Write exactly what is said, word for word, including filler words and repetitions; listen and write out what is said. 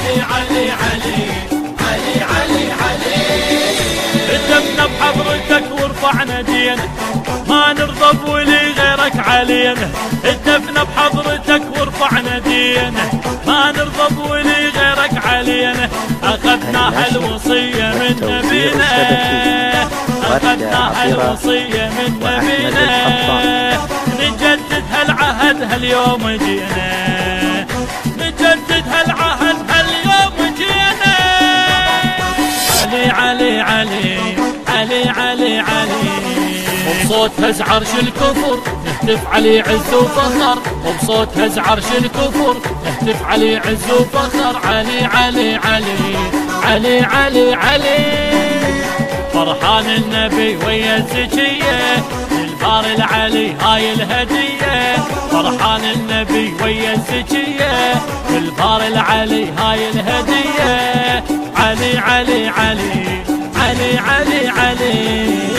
علي علي علي علي علي علي. هتفنا بحضرتك ورفعنا دينا ما نرضى بولي غيرك علينا. هتفنا بحضرتك ورفعنا دينا ما نرضى بولي غيرك علينا. أخذنا هالوصية من نبينا أخذنا هالوصية من نبينا. نجدد هالعهد هاليوم جينا نجدد هالعهد هاليوم جينا. علي علي علي علي علي علي. وبصوت هز عرش الكفر نهتف علي عز وفخر. وبصوت هز عرش الكفر نهتف علي عز وفخر. علي علي علي علي علي علي. فرحان النبي ويا الزكية للبار العلي هاي الهدية. فرحان النبي ويا الزكية للبار العلي هاي الهدية. علي علي علي علي علي علي.